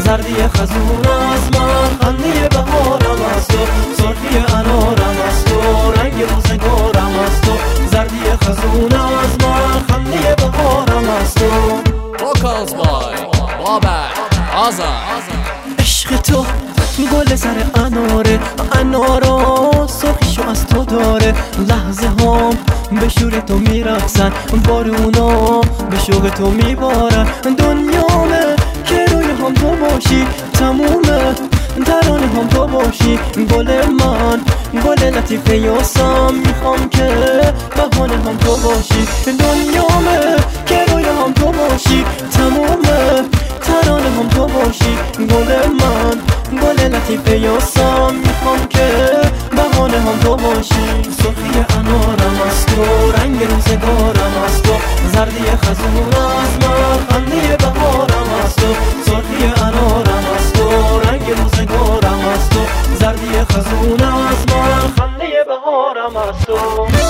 زردی خزون از من، خنده بهارم از تو، سرخی انارم از تو، رنگ روزگارم از تو. زردی خزون از من، خنده بهارم از تو. Vocals by بابک آزاد. عشق تو گل سر انارا سرخیشو از تو داره. لحظه هام به شور تو میرقصن، بارونا به شوق تو میبارن. دنیامه که روی هم تو باشی، تمومه ترانه هم تو باشی. گل من گل لطیفه یاسم، میخوام که بهانه هم تو باشی. دنیامه که روی هم تو باشی، تمومه ترانه هم تو باشی. گل من گل لطیفه یاسم، میخوام که بهانه هم تو باشی. سرخی انارم از تو، رنگ روزگارم از تو. زردی خزون از من، خنده بهارم از تو. سرخی انارم از تو، رنگ روزگارم از تو. زردی خزون از من، خنده بهارم از تو.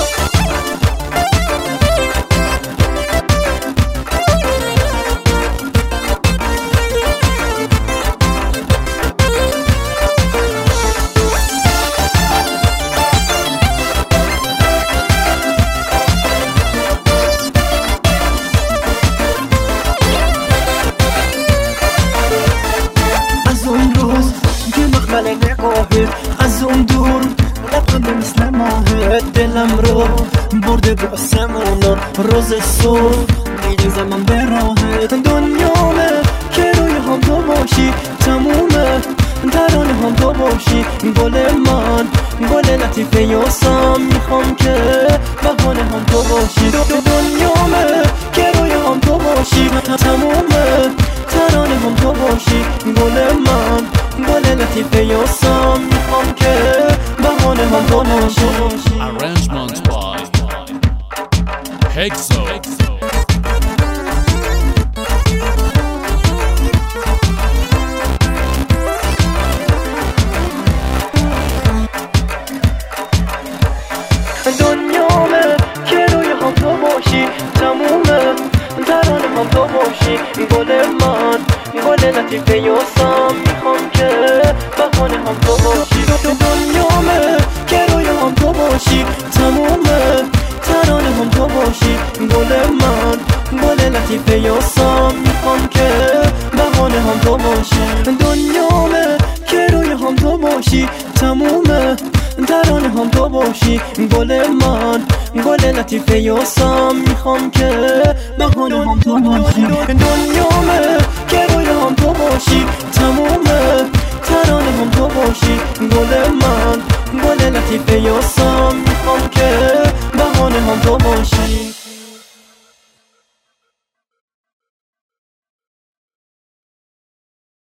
از اون دور لبخند مثل ماه، دلم رو برده به آسمونا. روز صبح میریزم من به راهت. دنیامه که روی هم تو باشی، تمومه ترانه هم تو باشی. گل من گل لطیفه یاسم، میخوام که بهانه هم تو باشی. دنیامه که روی هم تو باشی، تمومه ترانه هم تو باشی. گل من گل لطیفه یاسم، میخوام که بهانه هم تو باشی. Arrangement by Hexo. دنیامه که روی هم تو باشی، تمومه ترانه هم تو باشی. گل من گل لطیفه یاسم، میخوام که بهانه هم تو باشی. دنیامه که روی هم تو باشی، تمومه ترانه هم تو باشی. گل من گل لطیفه یاسم، میخوام که بهانه هم تو باشی. دنیامه که روی هم تو باشی، تمومه ترانه هم تو باشی. گل من گل لطیفه یاسم، میخوام که بهانه هم تو باشی. دنیامه که روی هم تو باشی، تمومه ترانه هم تو باشی. گل من گل لطیفه